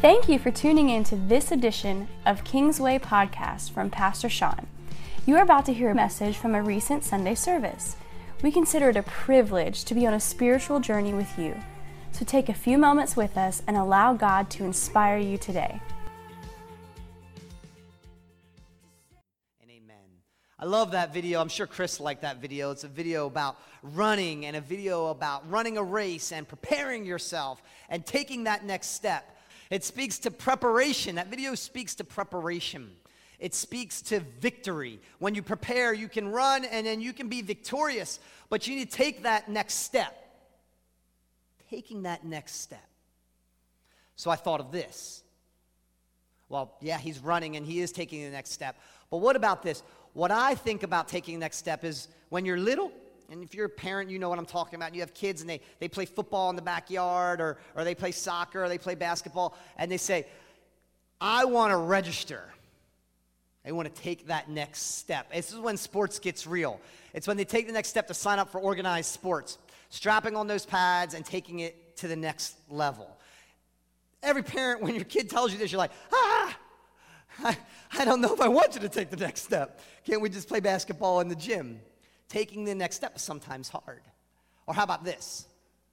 Thank you for tuning in to this edition of Kingsway Podcast from Pastor Sean. You are about to hear a message from a recent Sunday service. We consider it a privilege to be on a spiritual journey with you. So take a few moments with us and allow God to inspire you today. And amen. I love that video. I'm sure Chris liked that video. It's a video about running and a video about running a race and preparing yourself and taking that next step. It speaks to preparation. That video speaks to preparation. It speaks to victory. When you prepare, you can run and then you can be victorious, but you need to take that next step. Taking that next step. So I thought of this. Well, yeah, he's running and he is taking the next step. But what about this? What I think about taking the next step is when you're little, and if you're a parent, you know what I'm talking about. You have kids and they play football in the backyard or they play soccer or they play basketball, and they say, I want to register. They want to take that next step. This is when sports gets real. It's when they take the next step to sign up for organized sports, strapping on those pads and taking it to the next level. Every parent, when your kid tells you this, you're like, I don't know if I want you to take the next step. Can't we just play basketball in the gym? Taking the next step is sometimes hard. Or how about this?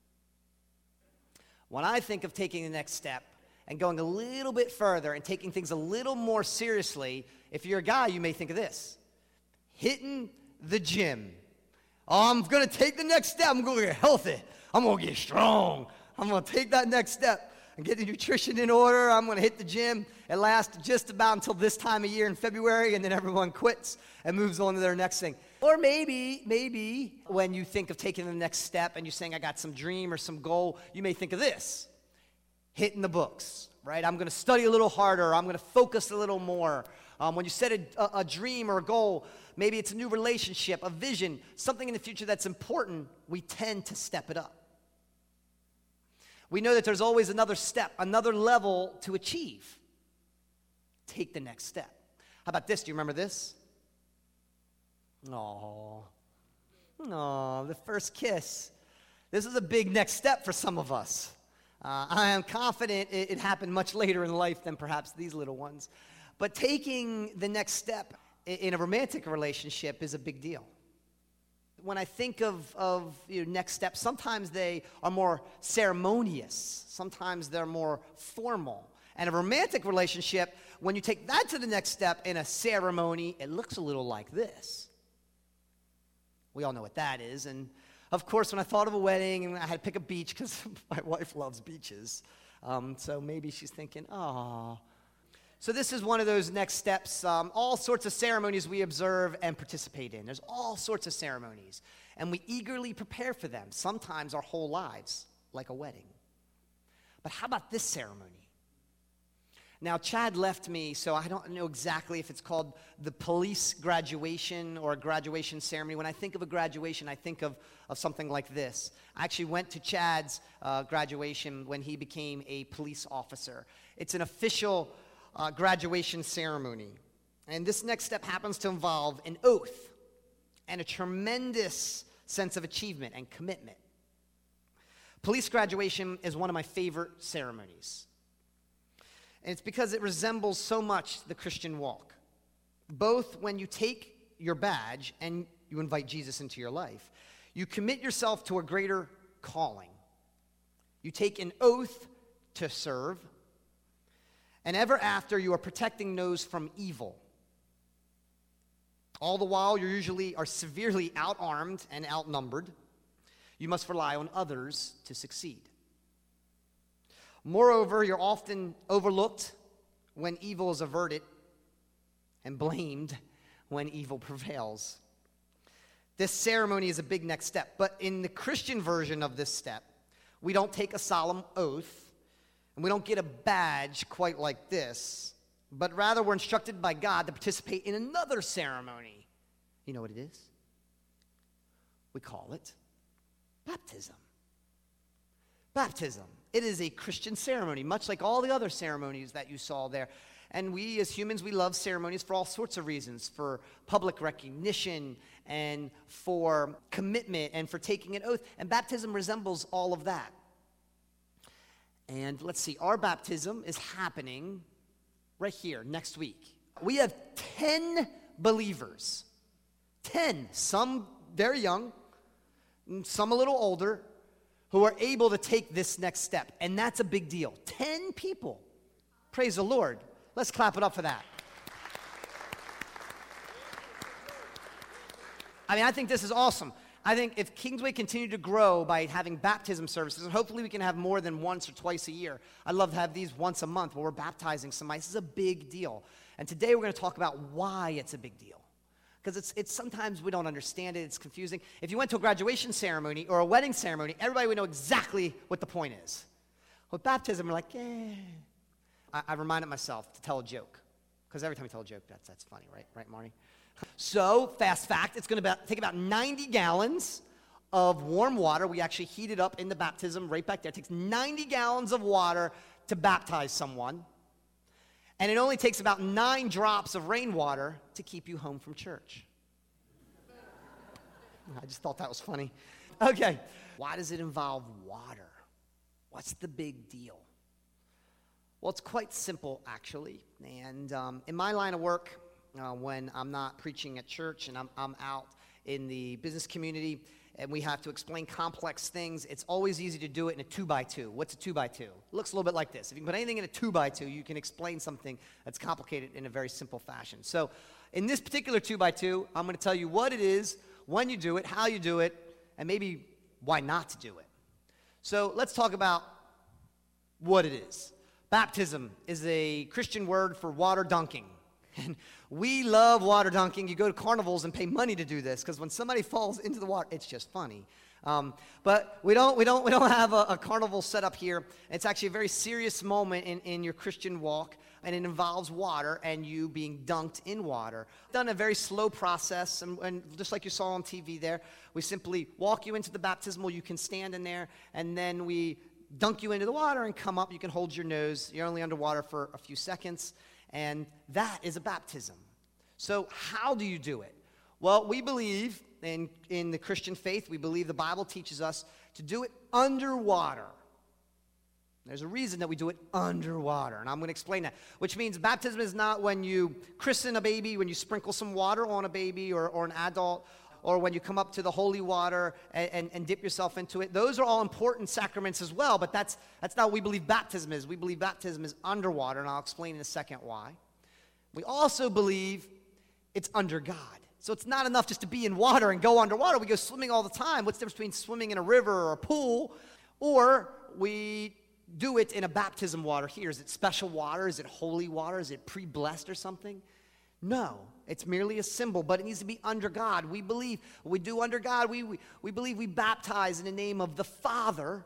When I think of taking the next step and going a little bit further and taking things a little more seriously, if you're a guy, you may think of this. Hitting the gym. Oh, I'm going to take the next step. I'm going to get healthy. I'm going to get strong. I'm going to take that next step and get the nutrition in order. I'm going to hit the gym. It lasts just about until this time of year in February, and then everyone quits and moves on to their next thing. Or maybe when you think of taking the next step and you're saying, I got some dream or some goal, you may think of this. Hitting the books, right? I'm going to study a little harder. I'm going to focus a little more. When you set a dream or a goal, maybe it's a new relationship, a vision, something in the future that's important, we tend to step it up. We know that there's always another step, another level to achieve. Take the next step. How about this? Do you remember this? Oh, the first kiss. This is a big next step for some of us. I am confident it happened much later in life than perhaps these little ones. But taking the next step in a romantic relationship is a big deal. When I think of next steps, sometimes they are more ceremonious. Sometimes they're more formal. And a romantic relationship, when you take that to the next step in a ceremony, it looks a little like this. We all know what that is. And, of course, when I thought of a wedding, and I had to pick a beach because my wife loves beaches. So maybe she's thinking, oh. So this is one of those next steps. All sorts of ceremonies we observe and participate in. There's all sorts of ceremonies. And we eagerly prepare for them, sometimes our whole lives, like a wedding. But how about this ceremony? Now, Chad left me, so I don't know exactly if it's called the police graduation or a graduation ceremony. When I think of a graduation, I think of something like this. I actually went to Chad's graduation when he became a police officer. It's an official graduation ceremony. And this next step happens to involve an oath and a tremendous sense of achievement and commitment. Police graduation is one of my favorite ceremonies. And it's because it resembles so much the Christian walk. Both when you take your badge and you invite Jesus into your life, you commit yourself to a greater calling. You take an oath to serve, and ever after you are protecting those from evil. All the while you usually are severely outarmed and outnumbered. You must rely on others to succeed. Moreover, you're often overlooked when evil is averted and blamed when evil prevails. This ceremony is a big next step, but in the Christian version of this step, we don't take a solemn oath, and we don't get a badge quite like this, but rather we're instructed by God to participate in another ceremony. You know what it is? We call it baptism. Baptism. It is a Christian ceremony, much like all the other ceremonies that you saw there. And we as humans, we love ceremonies for all sorts of reasons, for public recognition and for commitment and for taking an oath. And baptism resembles all of that. And let's see, our baptism is happening right here next week. We have 10 believers, 10, some very young, some a little older, who are able to take this next step. And that's a big deal. 10 people. Praise the Lord. Let's clap it up for that. I mean, I think this is awesome. I think if Kingsway continued to grow by having baptism services, and hopefully we can have more than once or twice a year. I'd love to have these once a month where we're baptizing somebody. This is a big deal. And today we're going to talk about why it's a big deal. Because it's sometimes we don't understand it. It's confusing. If you went to a graduation ceremony or a wedding ceremony, everybody would know exactly what the point is. With baptism, we're like, I reminded myself to tell a joke. Because every time you tell a joke, that's funny, right? Right, Marty? So, fast fact, it's going to take about 90 gallons of warm water. We actually heat it up in the baptism right back there. It takes 90 gallons of water to baptize someone. And it only takes about 9 drops of rainwater to keep you home from church. I just thought that was funny. Okay, why does it involve water? What's the big deal? Well, it's quite simple, actually. And in my line of work, when I'm not preaching at church and I'm out in the business community and we have to explain complex things, it's always easy to do it in a 2x2. What's a 2x2? It looks a little bit like this. If you can put anything in a 2x2, you can explain something that's complicated in a very simple fashion. So in this particular 2x2, I'm going to tell you what it is, when you do it, how you do it, and maybe why not to do it. So let's talk about what it is. Baptism is a Christian word for water dunking. And we love water dunking. You go to carnivals and pay money to do this because when somebody falls into the water, it's just funny. But we don't have a carnival set up here. It's actually a very serious moment in your Christian walk, and it involves water and you being dunked in water. Done a very slow process, and just like you saw on TV there, we simply walk you into the baptismal. You can stand in there, and then we dunk you into the water and come up. You can hold your nose. You're only underwater for a few seconds. And that is a baptism. So how do you do it? Well, we believe in the Christian faith, we believe the Bible teaches us to do it underwater. There's a reason that we do it underwater, and I'm going to explain that. Which means baptism is not when you christen a baby, when you sprinkle some water on a baby or an adult, or when you come up to the holy water and dip yourself into it. Those are all important sacraments as well, but that's not what we believe baptism is. We believe baptism is underwater, and I'll explain in a second why. We also believe it's under God. So it's not enough just to be in water and go underwater. We go swimming all the time. What's the difference between swimming in a river or a pool? Or we do it in a baptism water here. Is it special water? Is it holy water? Is it pre-blessed or something? No, it's merely a symbol, but it needs to be under God. We believe what we do under God. We believe we baptize in the name of the Father,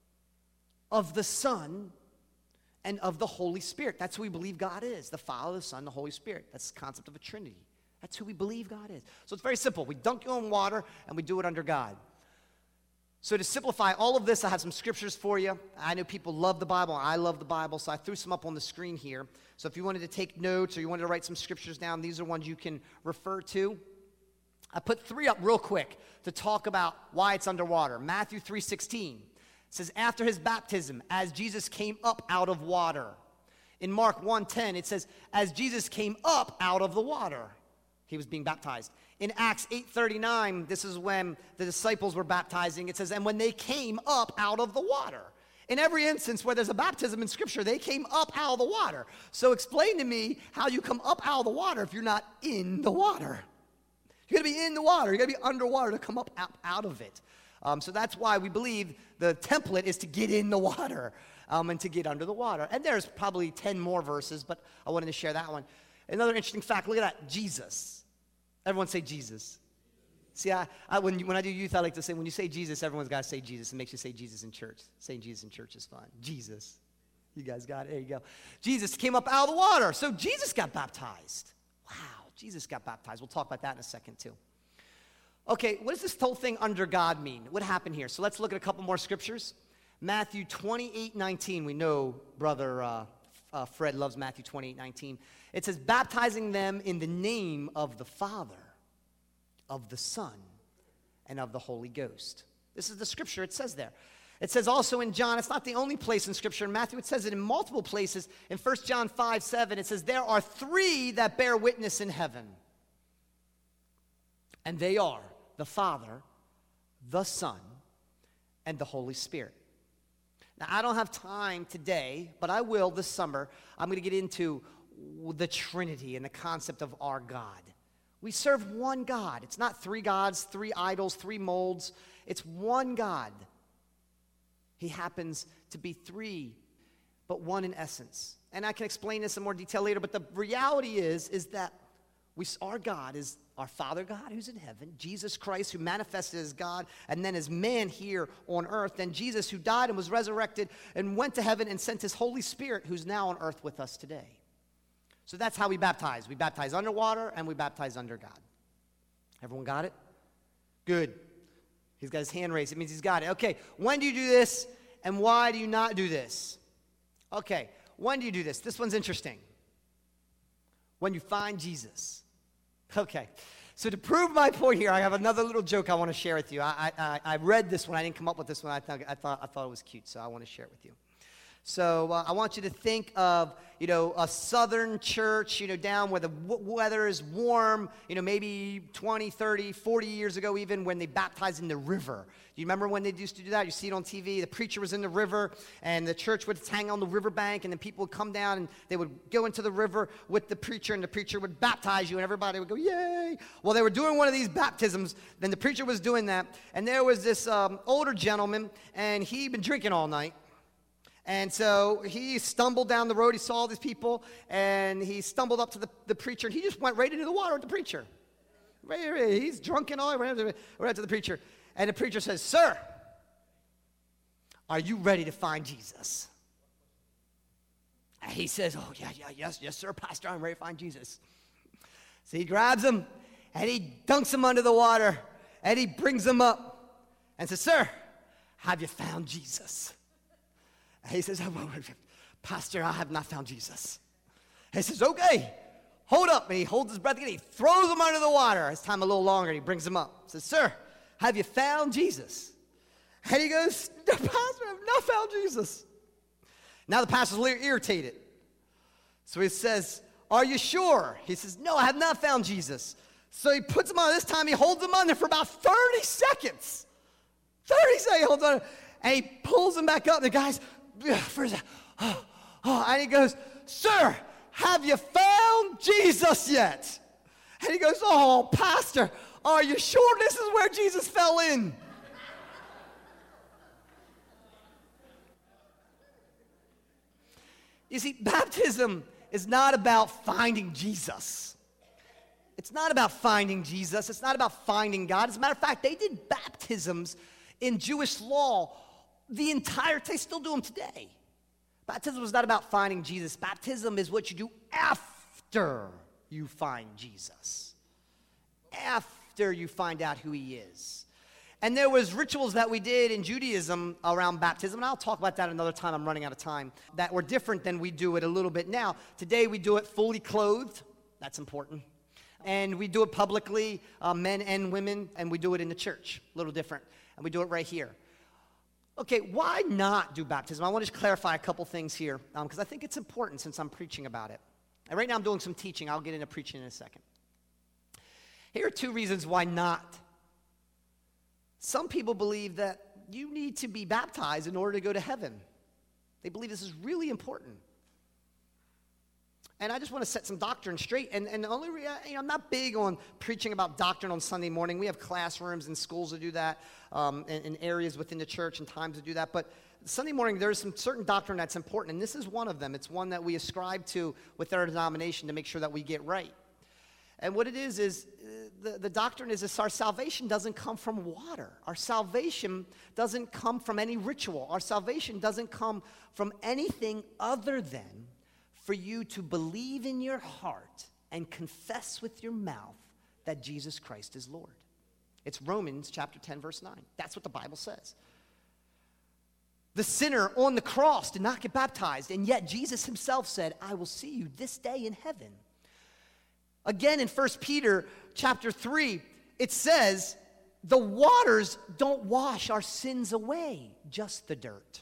of the Son, and of the Holy Spirit. That's who we believe God is, the Father, the Son, the Holy Spirit. That's the concept of a Trinity. That's who we believe God is. So it's very simple. We dunk you in water, and we do it under God. So to simplify all of this, I have some scriptures for you. I know people love the Bible, and I love the Bible, so I threw some up on the screen here. So if you wanted to take notes or you wanted to write some scriptures down, these are ones you can refer to. I put 3 up real quick to talk about why it's underwater. Matthew 3:16 says, after his baptism, as Jesus came up out of water. In Mark 1:10, it says, as Jesus came up out of the water, he was being baptized. In Acts 8:39, this is when the disciples were baptizing. It says, and when they came up out of the water. In every instance where there's a baptism in Scripture, they came up out of the water. So explain to me how you come up out of the water if you're not in the water. You got to be in the water. You got to be underwater to come up out of it. So that's why we believe the template is to get in the water and to get under the water. And there's probably 10 more verses, but I wanted to share that one. Another interesting fact, look at that, Jesus. Everyone say Jesus. See, when I do youth, I like to say, when you say Jesus, everyone's got to say Jesus. It makes you say Jesus in church. Saying Jesus in church is fun. Jesus. You guys got it. There you go. Jesus came up out of the water. So Jesus got baptized. Wow, Jesus got baptized. We'll talk about that in a second, too. Okay, what does this whole thing under God mean? What happened here? So let's look at a couple more scriptures. Matthew 28:19. We know Brother Fred loves Matthew 28:19. It says, baptizing them in the name of the Father, of the Son, and of the Holy Ghost. This is the scripture it says there. It says also in John, it's not the only place in Scripture. In Matthew, it says it in multiple places. In 1 John 5:7, it says, there are three that bear witness in heaven. And they are the Father, the Son, and the Holy Spirit. Now, I don't have time today, but I will this summer. I'm going to get into the Trinity and the concept of our God. We serve one God. It's not three gods, three idols, three molds. It's one God. He happens to be three, but one in essence. And I can explain this in more detail later, but the reality is that our God is our Father God who's in heaven, Jesus Christ who manifested as God and then as man here on earth, then Jesus who died and was resurrected and went to heaven and sent his Holy Spirit who's now on earth with us today. So that's how we baptize. We baptize underwater and we baptize under God. Everyone got it? Good. He's got his hand raised. It means he's got it. Okay, when do you do this and why do you not do this? Okay, when do you do this? This one's interesting. When you find Jesus. Okay, so to prove my point here, I have another little joke I want to share with you. I read this one. I didn't come up with this one. I thought it was cute, so I want to share it with you. So I want you to think of, a southern church, down where the weather is warm, maybe 20, 30, 40 years ago even, when they baptized in the river. Do you remember when they used to do that? You see it on TV. The preacher was in the river, and the church would hang on the riverbank, and then people would come down, and they would go into the river with the preacher, and the preacher would baptize you, and everybody would go, yay! Well, they were doing one of these baptisms, then the preacher was doing that, and there was this older gentleman, and he'd been drinking all night. And so he stumbled down the road. He saw all these people, and he stumbled up to the preacher, and he just went right into the water with the preacher. He's drunk and all, right up to the preacher. And the preacher says, sir, are you ready to find Jesus? And he says, oh, yes, sir, Pastor, I'm ready to find Jesus. So he grabs him, and he dunks him under the water, and he brings him up and says, sir, have you found Jesus? He says, Pastor, I have not found Jesus. He says, okay, hold up. And he holds his breath again. He throws him under the water. This time a little longer. And he brings him up. He says, sir, have you found Jesus? And he goes, no, Pastor, I have not found Jesus. Now the pastor's a little irritated. So he says, are you sure? He says, no, I have not found Jesus. So he puts him on. This time he holds him on there for about 30 seconds. 30 seconds he holds on. And he pulls him back up. And the guy's, and he goes, sir, have you found Jesus yet? And he goes, oh, Pastor, are you sure this is where Jesus fell in? You see, baptism is not about finding Jesus. It's not about finding Jesus. It's not about finding God. As a matter of fact, they did baptisms in Jewish law they still do them today. Baptism was not about finding Jesus. Baptism is what you do after you find Jesus. After you find out who he is. And there was rituals that we did in Judaism around baptism, and I'll talk about that another time. I'm running out of time. That were different than we do it a little bit now. Today we do it fully clothed. That's important. And we do it publicly, men and women, and we do it in the church. A little different. And we do it right here. Okay, why not do baptism? I want to just clarify a couple things here because I think it's important since I'm preaching about it. And right now I'm doing some teaching. I'll get into preaching in a second. Here are two reasons why not. Some people believe that you need to be baptized in order to go to heaven. They believe this is really important. And I just want to set some doctrine straight. And the only I'm not big on preaching about doctrine on Sunday morning. We have classrooms and schools to do that, and areas within the church and times to do that. But Sunday morning, there's some certain doctrine that's important, and this is one of them. It's one that we ascribe to with our denomination to make sure that we get right. And what it is the doctrine is this: our salvation doesn't come from water. Our salvation doesn't come from any ritual. Our salvation doesn't come from anything other than for you to believe in your heart and confess with your mouth that Jesus Christ is Lord. It's Romans chapter 10, verse 9. That's what the Bible says. The sinner on the cross did not get baptized, and yet Jesus himself said, I will see you this day in heaven. Again, in 1 Peter chapter 3, it says the waters don't wash our sins away, just the dirt.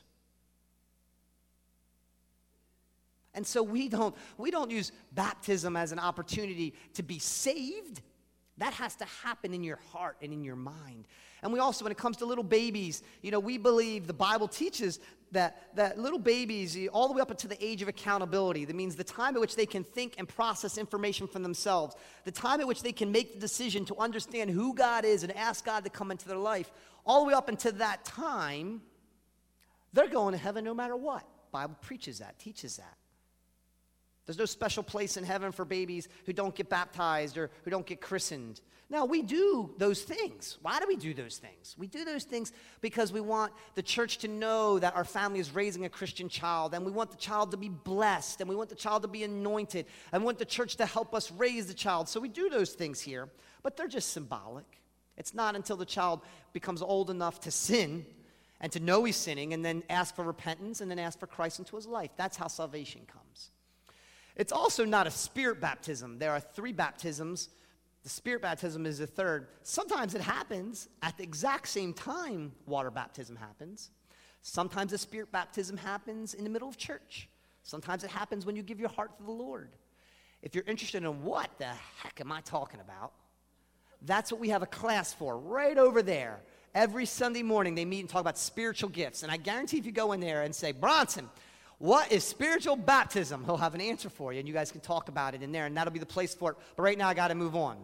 And so we don't use baptism as an opportunity to be saved. That has to happen in your heart and in your mind. And we also, when it comes to little babies, we believe the Bible teaches that little babies, all the way up to the age of accountability, that means the time at which they can think and process information from themselves, the time at which they can make the decision to understand who God is and ask God to come into their life, all the way up until that time, they're going to heaven no matter what. The Bible preaches that, teaches that. There's no special place in heaven for babies who don't get baptized or who don't get christened. Now, we do those things. Why do we do those things? We do those things because we want the church to know that our family is raising a Christian child, and we want the child to be blessed, and we want the child to be anointed, and we want the church to help us raise the child. So we do those things here, but they're just symbolic. It's not until the child becomes old enough to sin and to know he's sinning and then ask for repentance and then ask for Christ into his life. That's how salvation comes. It's also not a spirit baptism. There are 3 baptisms. The spirit baptism is the third. Sometimes it happens at the exact same time water baptism happens. Sometimes the spirit baptism happens in the middle of church. Sometimes it happens when you give your heart to the Lord. If you're interested in what the heck am I talking about, that's what we have a class for right over there. Every Sunday morning they meet and talk about spiritual gifts. And I guarantee if you go in there and say, Bronson, what is spiritual baptism? He'll have an answer for you, and you guys can talk about it in there, and that'll be the place for it. But right now, I got to move on.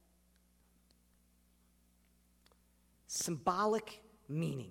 Symbolic meaning.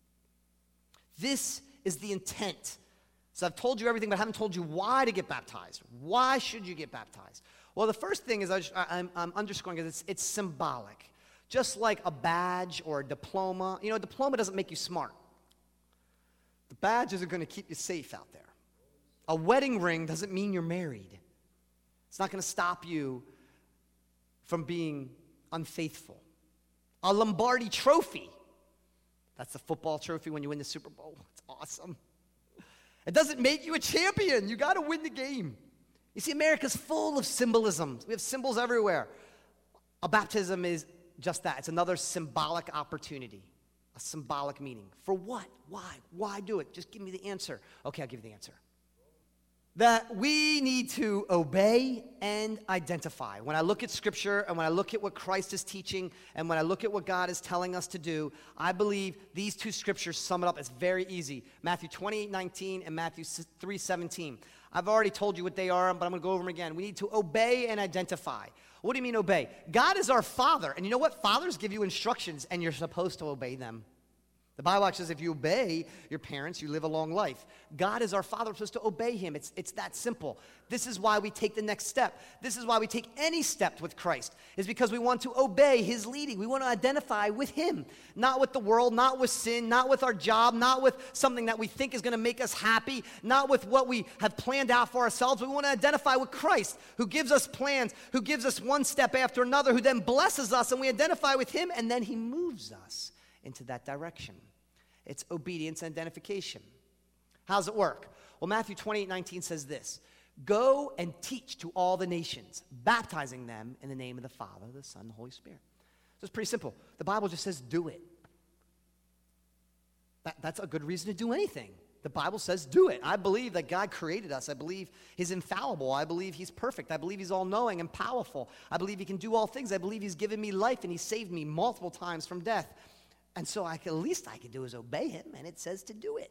This is the intent. So I've told you everything, but I haven't told you why to get baptized. Why should you get baptized? Well, the first thing is I'm underscoring is it's symbolic. Just like a badge or a diploma. A diploma doesn't make you smart. The badge isn't going to keep you safe out there. A wedding ring doesn't mean you're married. It's not going to stop you from being unfaithful. A Lombardi trophy, that's the football trophy when you win the Super Bowl. It's awesome. It doesn't make you a champion. You got to win the game. You see, America's full of symbolism. We have symbols everywhere. A baptism is just that. It's another symbolic opportunity. A symbolic meaning. For what? Why? Why do it? Just give me the answer. Okay, I'll give you the answer. That we need to obey and identify. When I look at Scripture and when I look at what Christ is teaching and when I look at what God is telling us to do, I believe these 2 scriptures sum it up. It's very easy. Matthew 28:19 and Matthew 3:17. I've already told you what they are, but I'm going to go over them again. We need to obey and identify. What do you mean obey? God is our Father. And you know what? Fathers give you instructions, and you're supposed to obey them. The Bible actually says if you obey your parents, you live a long life. God is our Father. We're supposed to obey him. It's that simple. This is why we take the next step. This is why we take any step with Christ, is because we want to obey his leading. We want to identify with him, not with the world, not with sin, not with our job, not with something that we think is going to make us happy, not with what we have planned out for ourselves. We want to identify with Christ, who gives us plans, who gives us one step after another, who then blesses us, and we identify with him, and then he moves us into that direction. It's obedience and identification. How does it work? Well, Matthew 28:19 says this: go and teach to all the nations, baptizing them in the name of the Father, the Son, and the Holy Spirit. So it's pretty simple. The Bible just says do it. That's a good reason to do anything. The Bible says do it. I believe that God created us. I believe he's infallible. I believe he's perfect. I believe he's all-knowing and powerful. I believe he can do all things. I believe he's given me life, and he saved me multiple times from death. And so the least I can do is obey him, and it says to do it.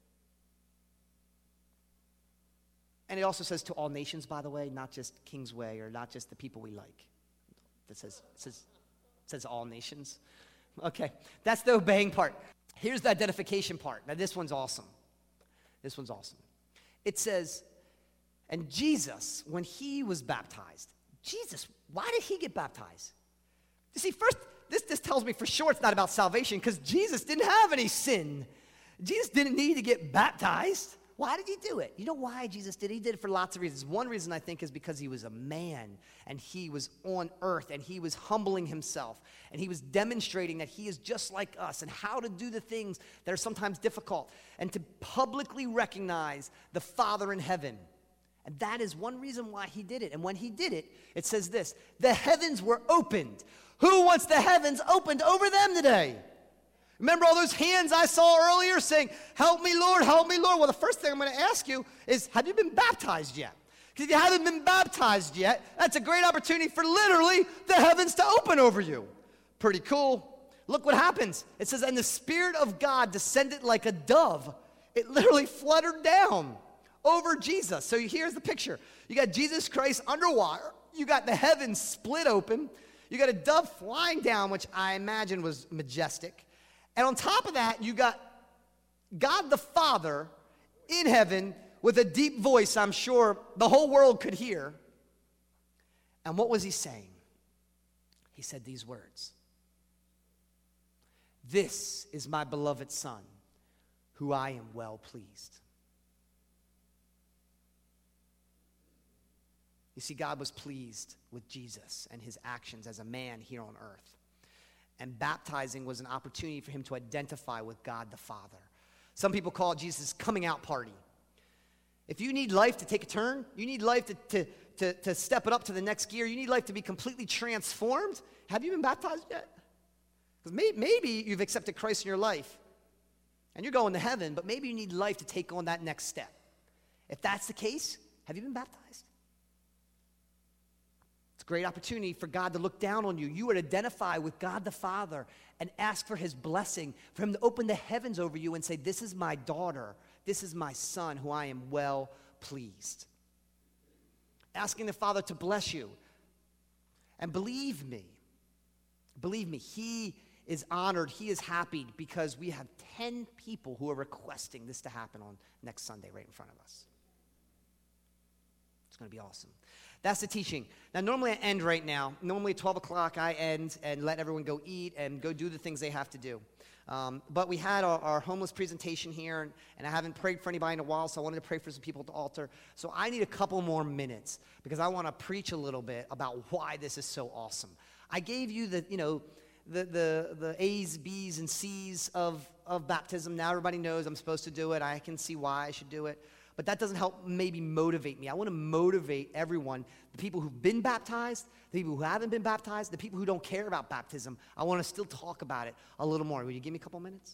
And it also says to all nations, by the way, not just Kingsway or not just the people we like. It says all nations. Okay, that's the obeying part. Here's the identification part. Now this one's awesome. It says, and Jesus, when he was baptized, why did he get baptized? You see, first, this tells me for sure it's not about salvation, because Jesus didn't have any sin. Jesus didn't need to get baptized. Why did he do it? You know why Jesus did it? He did it for lots of reasons. One reason, I think, is because he was a man, and he was on earth, and he was humbling himself, and he was demonstrating that he is just like us, and how to do the things that are sometimes difficult, and to publicly recognize the Father in heaven. And that is one reason why he did it. And when he did it, it says this: the heavens were opened. Who wants the heavens opened over them today? Remember all those hands I saw earlier saying, help me, Lord, help me, Lord. Well, the first thing I'm going to ask you is, have you been baptized yet? Because if you haven't been baptized yet, that's a great opportunity for literally the heavens to open over you. Pretty cool. Look what happens. It says, and the Spirit of God descended like a dove. It literally fluttered down over Jesus. So here's the picture. You got Jesus Christ underwater. You got the heavens split open. You got a dove flying down, which I imagine was majestic. And on top of that, you got God the Father in heaven with a deep voice I'm sure the whole world could hear. And what was he saying? He said these words. This is my beloved Son, who I am well pleased. You see, God was pleased with Jesus and his actions as a man here on earth. And baptizing was an opportunity for him to identify with God the Father. Some people call it Jesus' coming out party. If you need life to take a turn, you need life to step it up to the next gear, you need life to be completely transformed, have you been baptized yet? Because maybe you've accepted Christ in your life and you're going to heaven, but maybe you need life to take on that next step. If that's the case, have you been baptized? It's a great opportunity for God to look down on you. You would identify with God the Father and ask for his blessing, for him to open the heavens over you and say, this is my daughter, this is my son, who I am well pleased. Asking the Father to bless you. And believe me, he is honored, he is happy because we have 10 people who are requesting this to happen on next Sunday right in front of us. It's going to be awesome. That's the teaching. Now, normally I end right now. Normally at 12 o'clock I end and let everyone go eat and go do the things they have to do. But we had our homeless presentation here, and I haven't prayed for anybody in a while, so I wanted to pray for some people at the altar. So I need a couple more minutes because I want to preach a little bit about why this is so awesome. I gave you the A's, B's, and C's of baptism. Now everybody knows I'm supposed to do it. I can see why I should do it. But that doesn't help maybe motivate me. I want to motivate everyone, the people who've been baptized, the people who haven't been baptized, the people who don't care about baptism. I want to still talk about it a little more. Will you give me a couple minutes?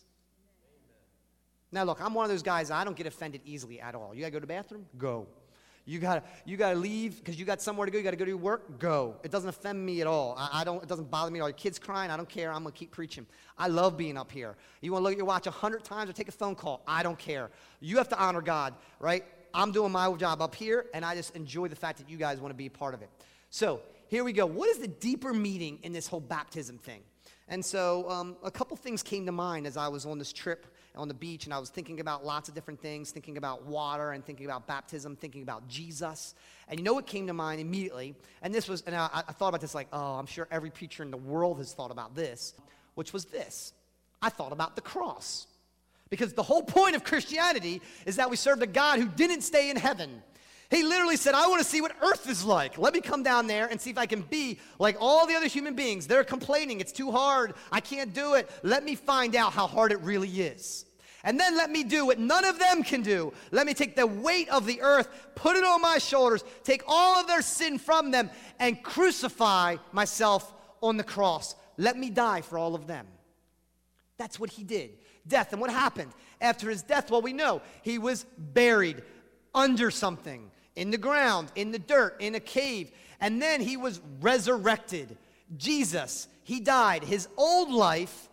Amen. Now look, I'm one of those guys, I don't get offended easily at all. You got to go to the bathroom? Go. You gotta leave because you got somewhere to go. You got to go to your work? Go. It doesn't offend me at all. It doesn't bother me at all. Your kids crying? I don't care. I'm going to keep preaching. I love being up here. You want to look at your watch 100 times or take a phone call? I don't care. You have to honor God, right? I'm doing my job up here, and I just enjoy the fact that you guys want to be a part of it. So here we go. What is the deeper meaning in this whole baptism thing? And so a couple things came to mind as I was on this trip on the beach, and I was thinking about lots of different things, thinking about water and thinking about baptism, thinking about Jesus. And you know what came to mind immediately? And this was, and I thought about this like, oh, I'm sure every preacher in the world has thought about this, which was this. I thought about the cross. Because the whole point of Christianity is that we serve a God who didn't stay in heaven. He literally said, I want to see what earth is like. Let me come down there and see if I can be like all the other human beings. They're complaining. It's too hard. I can't do it. Let me find out how hard it really is. And then let me do what none of them can do. Let me take the weight of the earth, put it on my shoulders, take all of their sin from them, and crucify myself on the cross. Let me die for all of them. That's what he did. Death. And what happened? After his death, well, we know he was buried under something, in the ground, in the dirt, in a cave. And then he was resurrected. Jesus, he died. His old life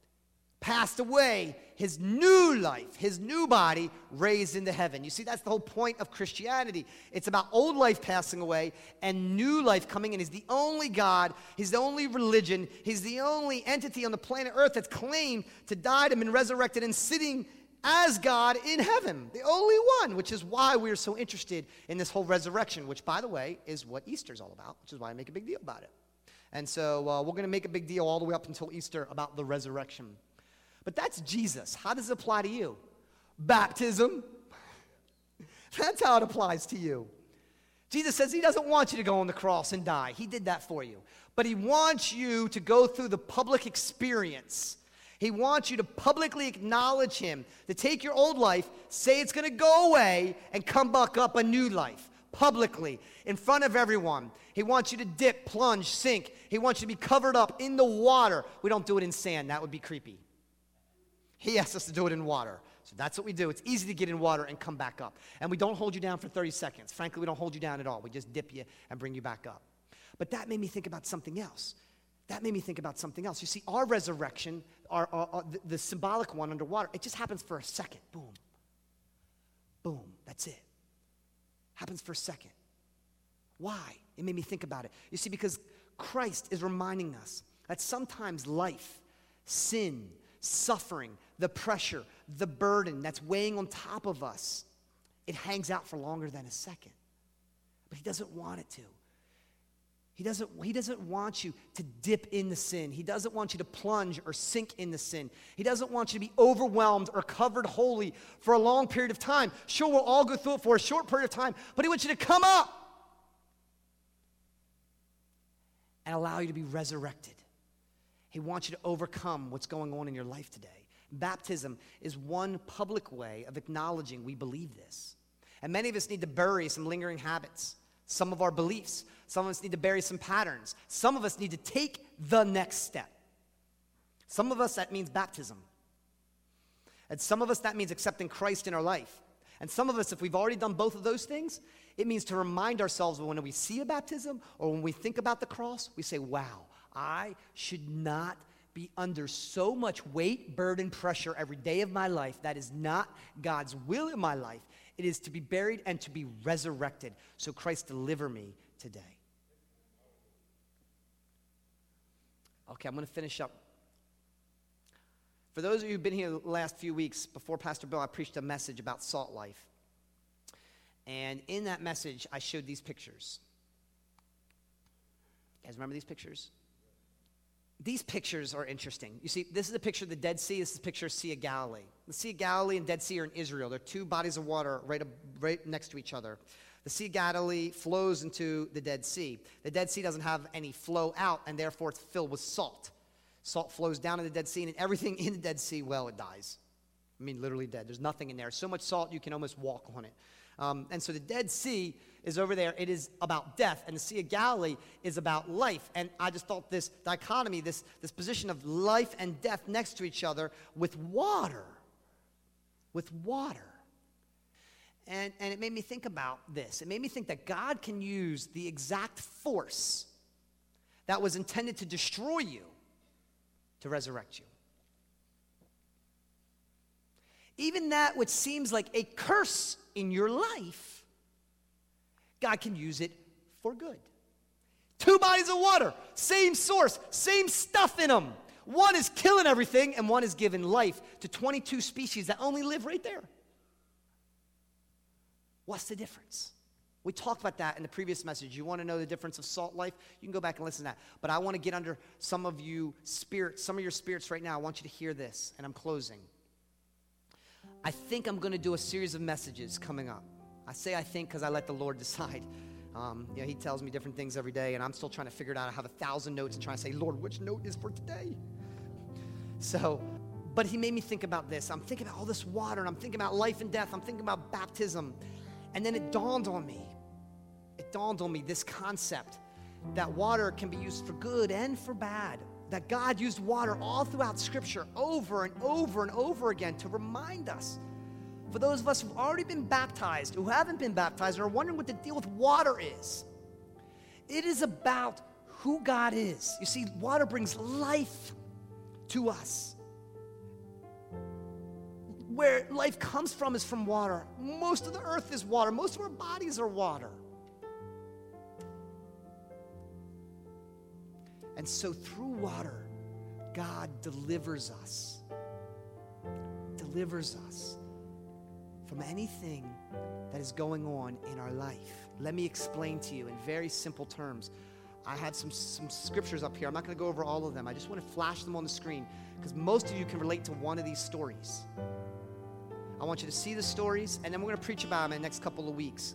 passed away. His new life, his new body raised into heaven. You see, that's the whole point of Christianity. It's about old life passing away and new life coming in. He's the only God. He's the only religion. He's the only entity on the planet Earth that's claimed to die and been resurrected and sitting as God in heaven. The only one, which is why we're so interested in this whole resurrection, which, by the way, is what Easter's all about, which is why I make a big deal about it. And so we're going to make a big deal all the way up until Easter about the resurrection. But that's Jesus. How does it apply to you? Baptism. That's how it applies to you. Jesus says he doesn't want you to go on the cross and die. He did that for you. But he wants you to go through the public experience. He wants you to publicly acknowledge him, to take your old life, say it's going to go away, and come back up a new life. publicly, in front of everyone. He wants you to dip, plunge, sink. He wants you to be covered up in the water. We don't do it in sand. That would be creepy. He asks us to do it in water. So that's what we do. It's easy to get in water and come back up. And we don't hold you down for 30 seconds. Frankly, we don't hold you down at all. We just dip you and bring you back up. But that made me think about something else. You see, our resurrection, the symbolic one underwater, it just happens for a second. Boom. Boom. That's it. Happens for a second. Why? It made me think about it. You see, because Christ is reminding us that sometimes life, sin, suffering, the pressure, the burden that's weighing on top of us, it hangs out for longer than a second. But he doesn't want it to. He doesn't want you to dip in the sin. He doesn't want you to plunge or sink in the sin. He doesn't want you to be overwhelmed or covered wholly for a long period of time. Sure, we'll all go through it for a short period of time, but he wants you to come up and allow you to be resurrected. He wants you to overcome what's going on in your life today. Baptism is one public way of acknowledging we believe this. And many of us need to bury some lingering habits, some of our beliefs. Some of us need to bury some patterns. Some of us need to take the next step. Some of us, that means baptism. And some of us, that means accepting Christ in our life. And some of us, if we've already done both of those things, it means to remind ourselves when we see a baptism or when we think about the cross, we say, wow, I should not be under so much weight, burden, pressure every day of my life. That is not God's will in my life. It is to be buried and to be resurrected. So Christ, deliver me today. Okay, I'm going to finish up. For those of you who've been here the last few weeks, before Pastor Bill, I preached a message about salt life. And in that message, I showed these pictures. You guys remember these pictures? These pictures are interesting. You see, this is a picture of the Dead Sea. This is a picture of Sea of Galilee. The Sea of Galilee and Dead Sea are in Israel. They're two bodies of water right next to each other. The Sea of Galilee flows into the Dead Sea. The Dead Sea doesn't have any flow out, and therefore it's filled with salt. Salt flows down in the Dead Sea, and everything in the Dead Sea, well, it dies. I mean, literally dead. There's nothing in there. So much salt, you can almost walk on it. And so the Dead Sea is over there. It is about death, and the Sea of Galilee is about life. And I just thought this dichotomy, this position of life and death next to each other with water. With water. And it made me think about this. It made me think that God can use the exact force that was intended to destroy you to resurrect you. Even that which seems like a curse in your life, God can use it for good. Two bodies of water, same source, same stuff in them. One is killing everything, and one is giving life to 22 species that only live right there. What's the difference? We talked about that in the previous message. You want to know the difference of salt life? You can go back and listen to that. But I want to get under some of your spirits right now. I want you to hear this, and I'm closing. I think I'm going to do a series of messages coming up. I say I think because I let the Lord decide. He tells me different things every day, and I'm still trying to figure it out. I have 1,000 notes and trying to say, Lord, which note is for today? But he made me think about this. I'm thinking about all this water, and I'm thinking about life and death. I'm thinking about baptism. And then it dawned on me this concept that water can be used for good and for bad. That God used water all throughout Scripture over and over and over again to remind us. For those of us who've already been baptized, who haven't been baptized, and are wondering what the deal with water is, it is about who God is. You see, water brings life to us. Where life comes from is from water. Most of the earth is water. Most of our bodies are water. And so through water, God delivers us from anything that is going on in our life. Let me explain to you in very simple terms. I have some scriptures up here. I'm not going to go over all of them. I just want to flash them on the screen because most of you can relate to one of these stories. I want you to see the stories, and then we're going to preach about them in the next couple of weeks.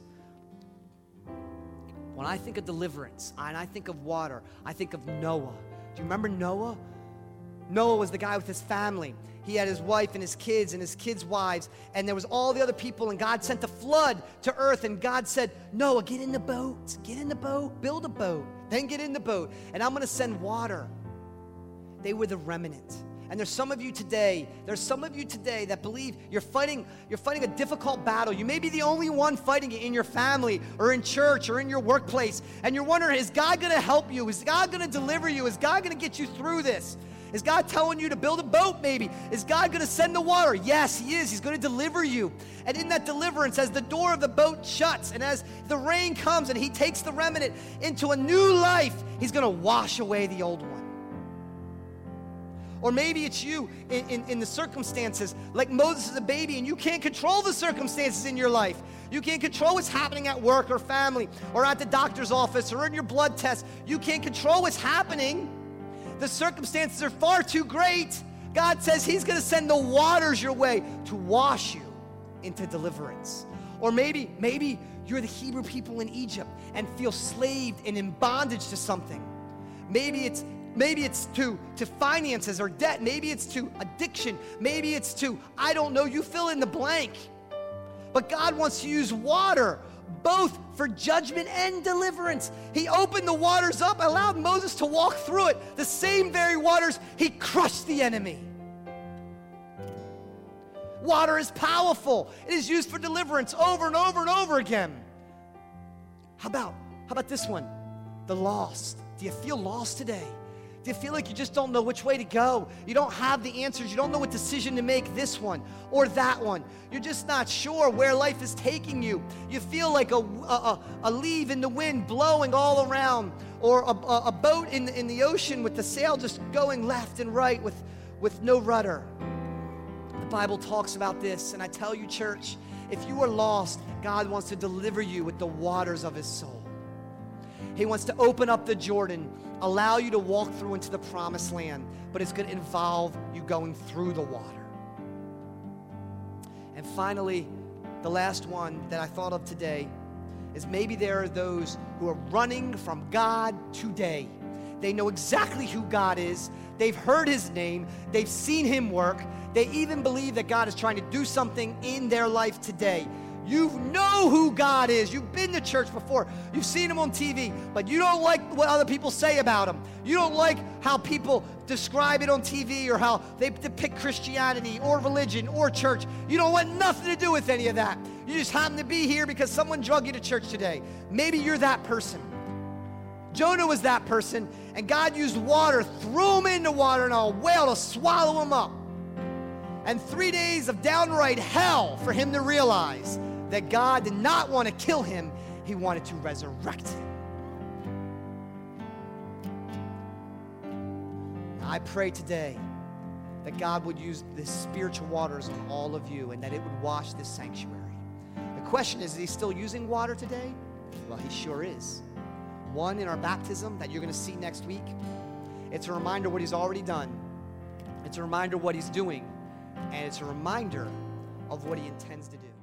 When I think of deliverance, and I think of water, I think of Noah. Do you remember Noah? Noah was the guy with his family. He had his wife and his kids' wives, and there was all the other people, and God sent a flood to earth, and God said, Noah, get in the boat, build a boat, then get in the boat, and I'm going to send water. They were the remnant. And there's some of you today that believe you're fighting a difficult battle. You may be the only one fighting it in your family or in church or in your workplace. And you're wondering, is God going to help you? Is God going to deliver you? Is God going to get you through this? Is God telling you to build a boat maybe? Is God going to send the water? Yes, He is. He's going to deliver you. And in that deliverance, as the door of the boat shuts and as the rain comes and He takes the remnant into a new life, He's going to wash away the old one. Or maybe it's you in the circumstances, like Moses is a baby and you can't control the circumstances in your life. You can't control what's happening at work or family or at the doctor's office or in your blood test. You can't control what's happening. The circumstances are far too great. God says He's going to send the waters your way to wash you into deliverance. Or maybe you're the Hebrew people in Egypt and feel slaved and in bondage to something. Maybe it's to finances or debt. Maybe it's to addiction. Maybe it's to, I don't know, you fill in the blank. But God wants to use water both for judgment and deliverance. He opened the waters up, allowed Moses to walk through it. The same very waters, He crushed the enemy. Water is powerful. It is used for deliverance over and over and over again. How about this one? The lost. Do you feel lost today? Do you feel like you just don't know which way to go? You don't have the answers. You don't know what decision to make, this one or that one. You're just not sure where life is taking you. You feel like a leaf in the wind blowing all around, or a boat in the ocean with the sail just going left and right with no rudder. The Bible talks about this, and I tell you, church, if you are lost, God wants to deliver you with the waters of His soul. He wants to open up the Jordan, allow you to walk through into the promised land, but it's going to involve you going through the water. And finally, the last one that I thought of today is maybe there are those who are running from God today. They know exactly who God is. They've heard His name. They've seen Him work. They even believe that God is trying to do something in their life today. You know who God is. You've been to church before. You've seen Him on TV, but you don't like what other people say about Him. You don't like how people describe it on TV or how they depict Christianity or religion or church. You don't want nothing to do with any of that. You just happen to be here because someone drug you to church today. Maybe you're that person. Jonah was that person, and God used water, threw him into water, and a whale to swallow him up. And 3 days of downright hell for him to realize that God did not want to kill him. He wanted to resurrect him. Now, I pray today that God would use the spiritual waters on all of you and that it would wash this sanctuary. The question is He still using water today? Well, He sure is. One, in our baptism that you're going to see next week. It's a reminder of what He's already done. It's a reminder of what He's doing. And it's a reminder of what He intends to do.